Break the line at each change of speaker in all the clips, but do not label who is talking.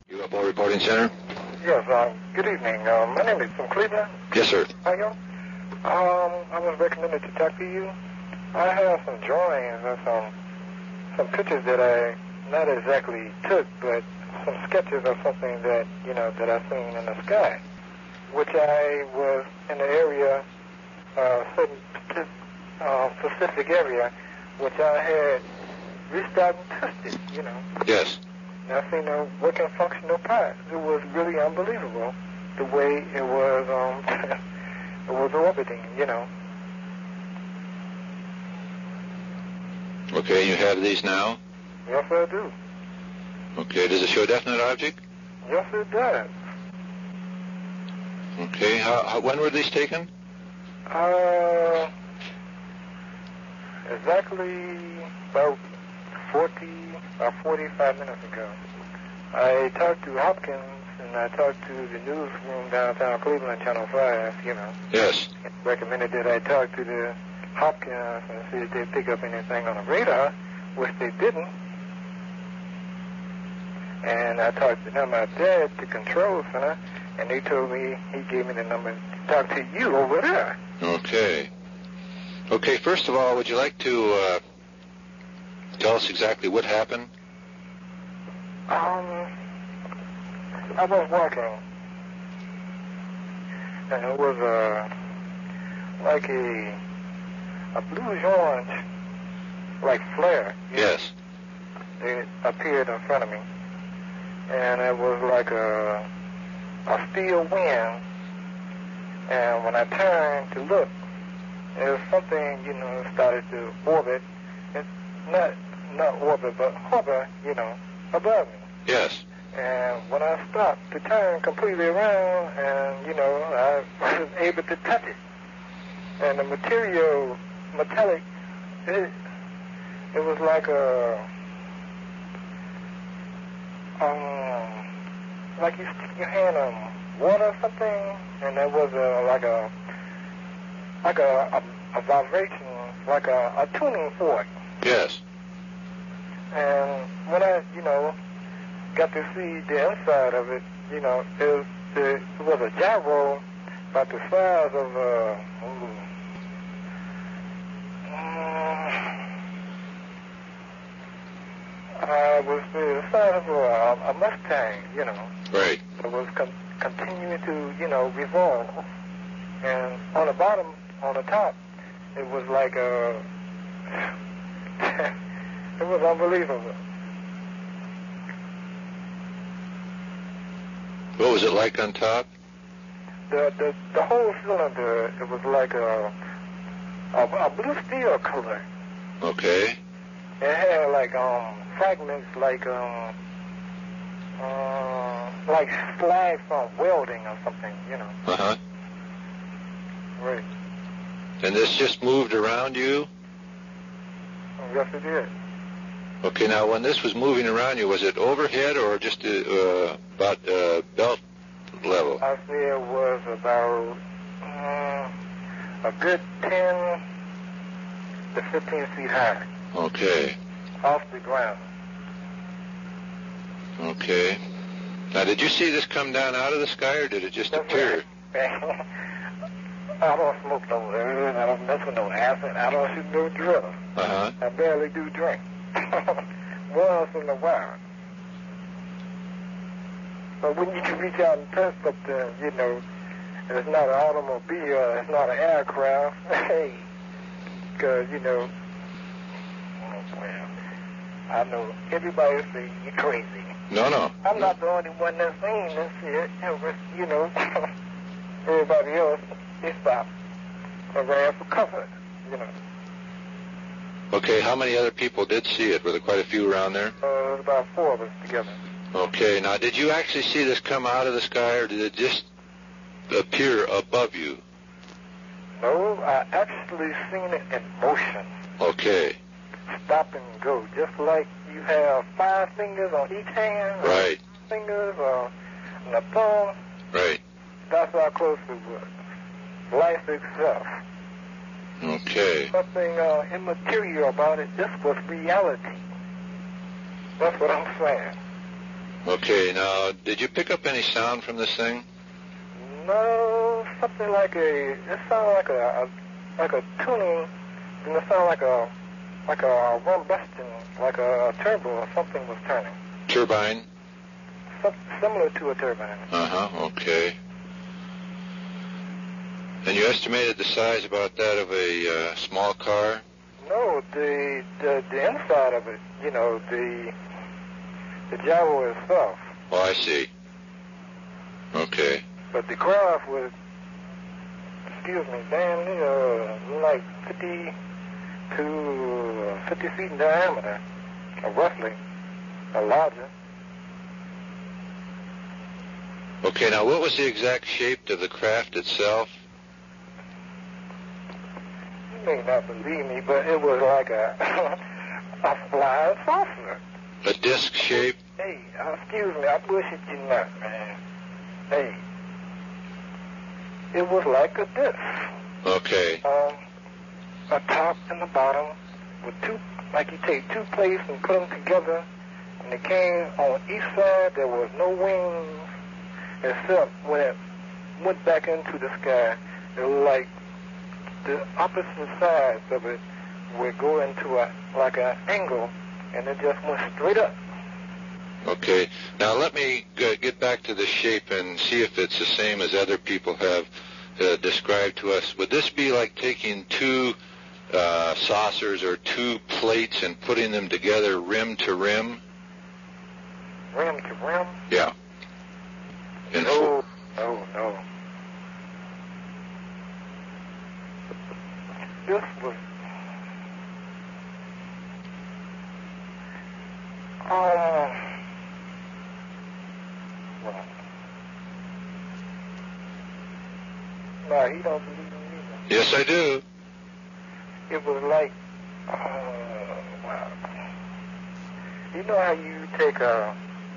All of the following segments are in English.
UFO Reporting Center?
Yes, good evening. My name is from Cleveland.
Yes, sir.
How are you? I was recommended to talk to you. I have some drawings and some pictures that I not exactly took, but some sketches of something that, that I seen in the sky, which I was in the area, certain specific area, which I had reached out and tested,
Yes.
And I seen a working functional part. It was really unbelievable the way it was, it was orbiting,
Okay, you have these now?
Yes, I do.
Okay, does it show a definite object?
Yes, it does.
Okay, when were these taken?
Exactly about 45 minutes ago. I talked to Hopkins, and I talked to the newsroom downtown Cleveland, Channel 5,
Yes.
Recommended that I talk to the Hopkins and see if they pick up anything on the radar, which they didn't. And I talked to them out there at the control center, and they told me, he gave me the number to talk to you over there.
Okay. Okay, first of all, would you like to tell us exactly what happened?
I was walking, and it was like a bluish-orange, like flare.
Yes.
It appeared in front of me, and it was like a steel wind. And when I turned to look, there was something, started to orbit. It's not orbit, but hover, above me.
Yes.
And when I stopped to turn completely around, and, I was able to touch it. And the metallic, it was like like you stick your hand on water or something, and there was a vibration, like a tuning fork.
Yes.
And when I, got to see the inside of it, it was a gyro about the size of was the size of a Mustang,
Right.
It was continuing to, revolve. And on the bottom, on the top, it was like it was unbelievable.
What was it like on top?
The whole cylinder, it was like a blue steel color.
Okay.
It had like fragments like slag from welding or something,
Uh-huh.
Right.
And this just moved around you?
Yes, it did.
Okay, now when this was moving around you, was it overhead or just about belt level?
I say it was about a good 10 to 15 feet high.
Okay.
Off the ground.
Okay. Now, did you see this come down out of the sky, or did it just appear?
Right. I don't smoke no herb, I don't mess with no acid, I don't shoot no drugs.
Uh-huh.
I barely do drink. Once in a while. But when you can reach out and touch something, it's not an automobile, it's not an aircraft, hey, because, well, I know everybody say you're crazy.
No.
I'm not the only one that's saying this shit. Everybody else, they stopped and ran for cover,
Okay, how many other people did see it? Were there quite a few around there?
There was about 4 of us together.
Okay, now did you actually see this come out of the sky, or did it just appear above you?
No, I actually seen it in motion.
Okay.
Stop and go, just like you have 5 fingers on each hand.
Right.
Fingers on the thumb.
Right.
That's how close it was. Life itself.
Okay.
Nothing immaterial about it. This was reality. That's what I'm saying.
Okay, now, did you pick up any sound from this thing?
No, something like it sounded like a tuning, and it sounded like a rumbusting, like a turbo or something was turning.
Turbine?
Similar to a turbine.
Uh-huh, okay. And you estimated the size about that of a small car?
No, the inside of it, you know, the gyro itself.
Oh, I see. Okay.
But the craft was, damn near like 50 to 50 feet in diameter, or roughly, or larger.
Okay, now what was the exact shape of the craft itself?
You may not believe me, but it was like a flying saucer.
A disc shape?
Hey, excuse me, I bullshit you not, man. Hey, it was like a disc.
Okay.
A top and a bottom with two, like you take two plates and put them together, and it came on each side. There was no wings, except when it went back into the sky, it was like the opposite sides of it would go into like an angle, and it just went straight up.
Okay. Now let me get back to the shape and see if it's the same as other people have described to us. Would this be like taking two saucers or two plates and putting them together rim to rim?
Rim to rim?
Yeah.
No. This was... No, he don't believe me either.
Yes, I do.
It was like, wow. You know how you take a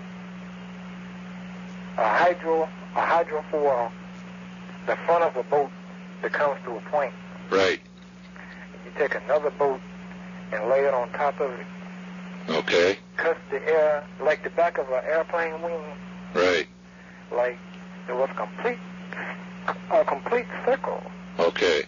hydro for the front of a boat that comes to a point.
Right.
You take another boat and lay it on top of it.
Okay.
Cut the air, like the back of an airplane wing.
Right.
Like it was a complete circle.
Okay.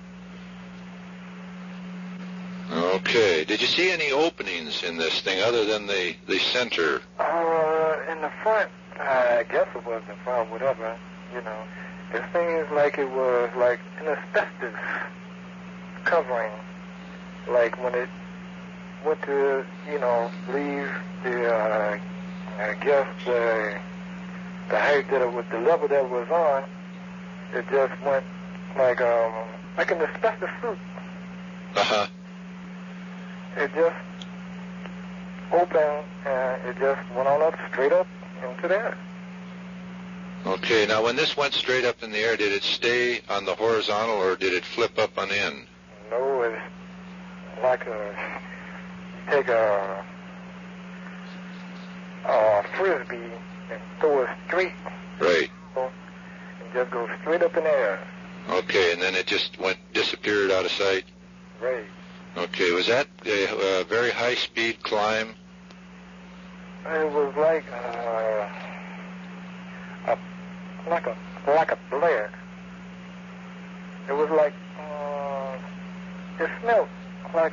Okay. Did you see any openings in this thing other than the center?
In the front, I guess it was the front, whatever, you know. It seems like it was like an asbestos covering. Like when it went to, you know, leave the, I guess the height that it was, the level that it was on, it just went like an asbestos suit.
Uh-huh.
It just opened and it just went on up, straight up into the air.
Okay, now when this went straight up in the air, did it stay on the horizontal or did it flip up on end?
No, it's like you take a frisbee and throw it straight.
Right.
And just go straight up in the air.
Okay, and then it just disappeared out of sight?
Right.
Okay, was that a very high-speed climb?
It was like a blare. It was like it smelled like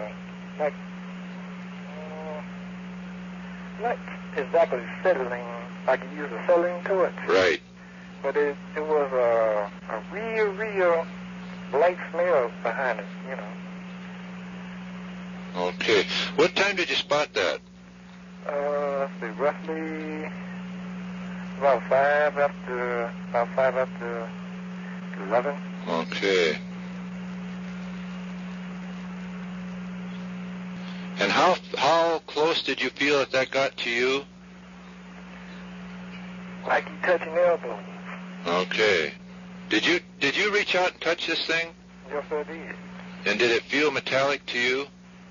not exactly settling, like you use acetylene to it.
Right.
But it was a real light smell behind it, you know.
Okay. What time did you spot that?
Let's see, roughly about 5 after 11.
Okay. And how close did you feel that got to you?
Like you touching elbows.
Okay. Did you reach out and touch this thing?
Yes, I did.
And did it feel metallic to you?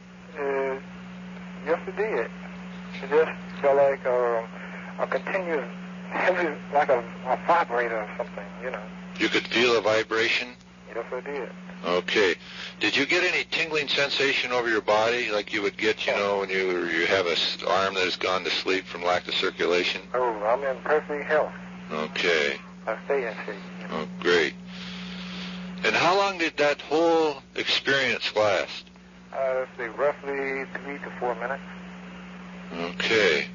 Yes, it did. It just felt like a continuous heavy, like a vibrator or something, you know.
You could feel a vibration?
Yes, I did.
Okay. Did you get any tingling sensation over your body like you would get, you know, when you have a arm that has gone to sleep from lack of circulation?
Oh, I'm in perfect health.
Okay.
I stay in shape. You know.
Oh, great. And how long did that whole experience last?
Let's say roughly 3 to 4 minutes.
Okay.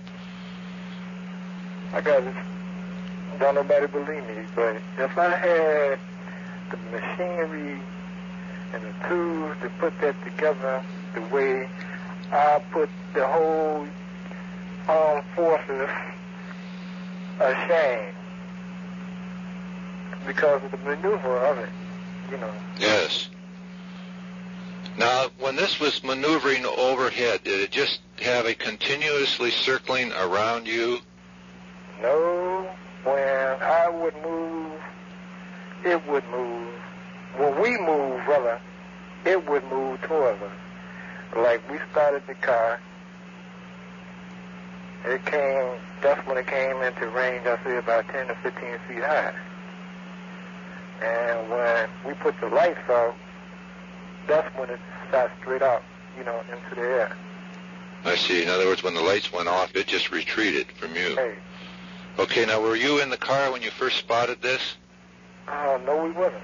I got it. Don't nobody believe me, but if I had the machinery and the tools to put that together the way I put the whole armed forces ashamed because of the maneuver of it, you know.
Yes. Now, when this was maneuvering overhead, did it just have a continuously circling around you?
No. When I would move, it would move. When we move, brother, it would move towards us. Like we started the car, that's when it came into range, I say about 10 to 15 feet high. And when we put the lights out, that's when it shot straight out, you know, into the air.
I see. In other words, when the lights went off, it just retreated from you.
Hey.
Okay, now were you in the car when you first spotted this?
No, we wasn't.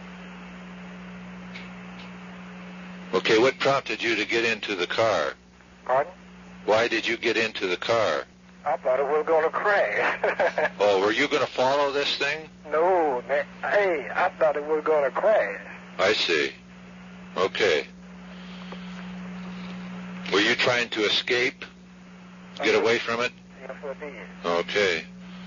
Okay, what prompted you to get into the car?
Pardon?
Why did you get into the car?
I thought it was going to crash.
Oh, were you going to follow this thing?
No, man. Hey, I thought it was going to crash.
I see. Okay. Were you trying to escape? Get away from it?
Yes, I did.
Okay.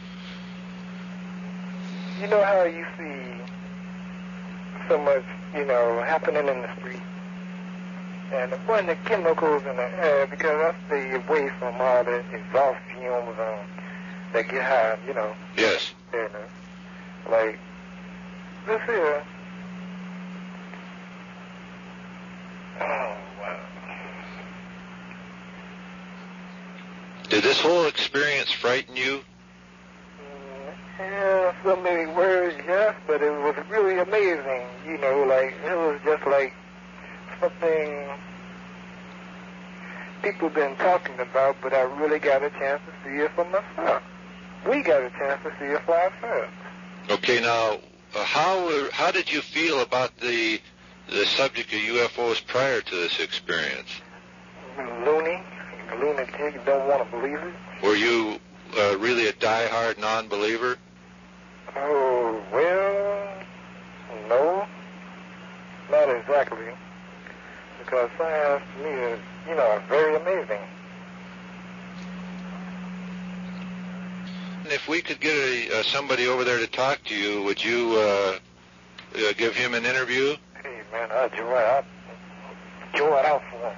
You know how you see so much, you know, happening in the street? And when the chemicals in the air, because I stay away from all the exhaust fumes that get high, you know.
Yes.
You know, like, this here. Oh, wow.
Did this whole experience frighten you?
Yeah, so many words, yes, but it was really amazing, you know, like, it was just like something people been talking about, but I really got a chance to see it for myself. We got a chance to see it for ourselves.
Okay, now, how did you feel about the subject of UFOs prior to this experience?
Loony, lunatic, don't want to believe it.
Were you really a die-hard non-believer?
Oh, well, no, not exactly, because science to me is, you know, very amazing.
If we could get somebody over there to talk to you, would you give him an interview?
Hey, man, I'd draw it out for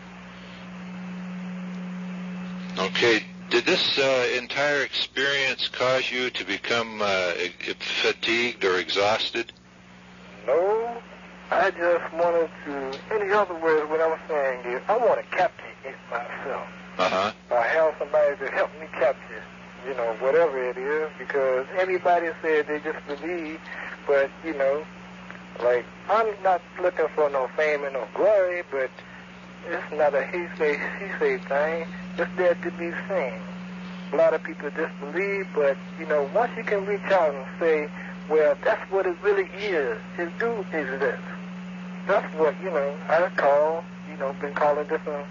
him.
Okay. Did this entire experience cause you to become fatigued or exhausted?
No, I just wanted to, in other words, what I'm saying is, I want to capture it myself.
Uh-huh.
I have somebody to help me capture, you know, whatever it is, because everybody said they just believe, but, you know, like, I'm not looking for no fame and no glory, but it's not a he say, she say thing. It's there to be seen. A lot of people disbelieve, but, you know, once you can reach out and say, well, that's what it really is. It do exist. That's what, you know, I call, you know, been calling different,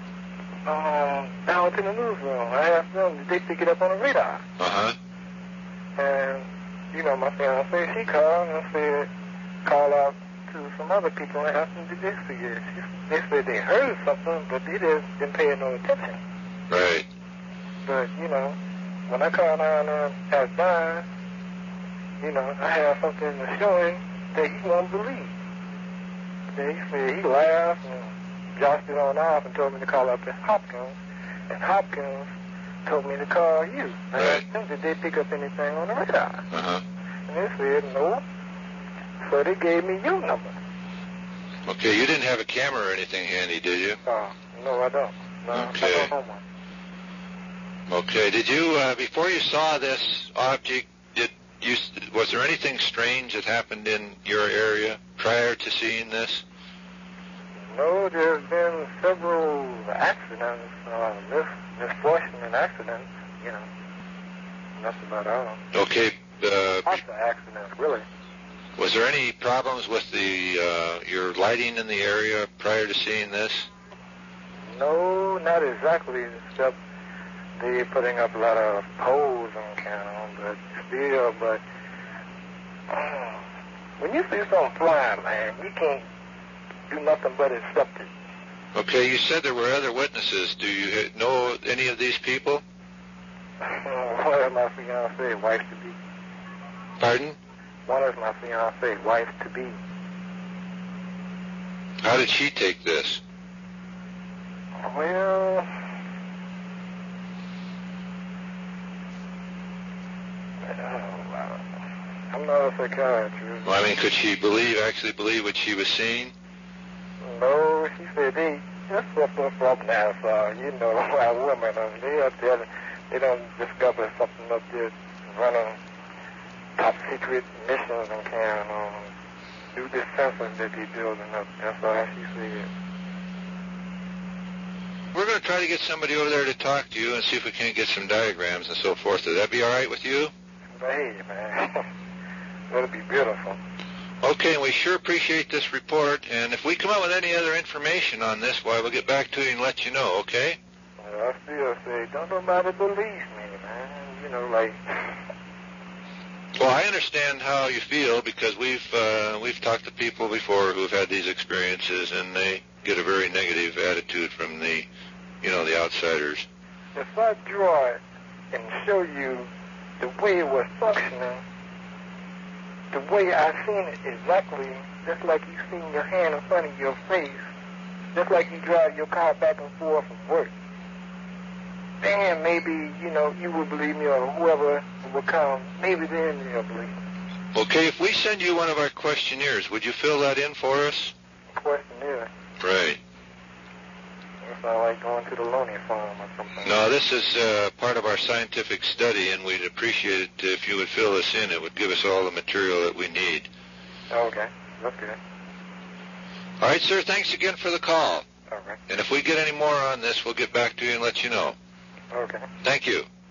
down to the newsroom. I asked them, did they pick it up on the radar?
Uh-huh.
And, you know, my fiancée, she called and said, call out to some other people and asked them, did they see it? They said they heard something, but they just didn't pay no attention.
Right.
But, you know, when I called down at Don, you know, I had something to show him that he won't believe. He said he laughed and joshed it on off and told me to call up at Hopkins. And Hopkins told me to call you. And I asked them, did they pick up anything on the radar?
Uh-huh.
And they said, no. So they gave me your number.
Okay, you didn't have a camera or anything handy, did you?
No, I don't. No,
okay.
I don't know one.
Okay, did you, before you saw this object, was there anything strange that happened in your area prior to seeing this?
No, there's been several accidents, misfortune and accidents, you know. That's about all.
Okay.
Lots of accidents, really.
Was there any problems with your lighting in the area prior to seeing this?
No, not exactly, except they're putting up a lot of poles on camera, but still, when you see something flying, man, you can't do nothing but accept it.
Okay, you said there were other witnesses. Do you know any of these people?
One is my fiancée, wife-to-be.
Pardon?
One is my fiancée, wife-to-be.
How did she take this?
Well, I'm not a psychiatrist.
Well, I mean, could she actually believe what she was seeing?
No, she said they just up now, you know, our women, they don't discover something up there running top secret missions and carrying on. Do this sensor that they're building up. That's all she said.
We're going to try to get somebody over there to talk to you and see if we can't get some diagrams and so forth. Would that be all right with you?
Hey, man. That'll be beautiful.
Okay, and we sure appreciate this report. And if we come up with any other information on this, why, we'll get back to you and let you know, okay?
I still say, don't nobody believe me, man. You know, like...
Well, I understand how you feel because we've talked to people before who've had these experiences, and they get a very negative attitude from the outsiders.
If I draw it and show you the way it was functioning, the way I seen it exactly, just like you seen your hand in front of your face, just like you drive your car back and forth from work, then maybe, you will believe me, or whoever will come, maybe then you'll believe me.
Okay, if we send you one of our questionnaires, would you fill that in for us?
Questionnaire?
Right.
It's not like going to the Loney Farm or something.
No, this is part of our scientific study, and we'd appreciate it if you would fill this in. It would give us all the material that we need.
Okay, that's good.
All right, sir, thanks again for the call.
All right.
And if we get any more on this, we'll get back to you and let you know.
Okay.
Thank you.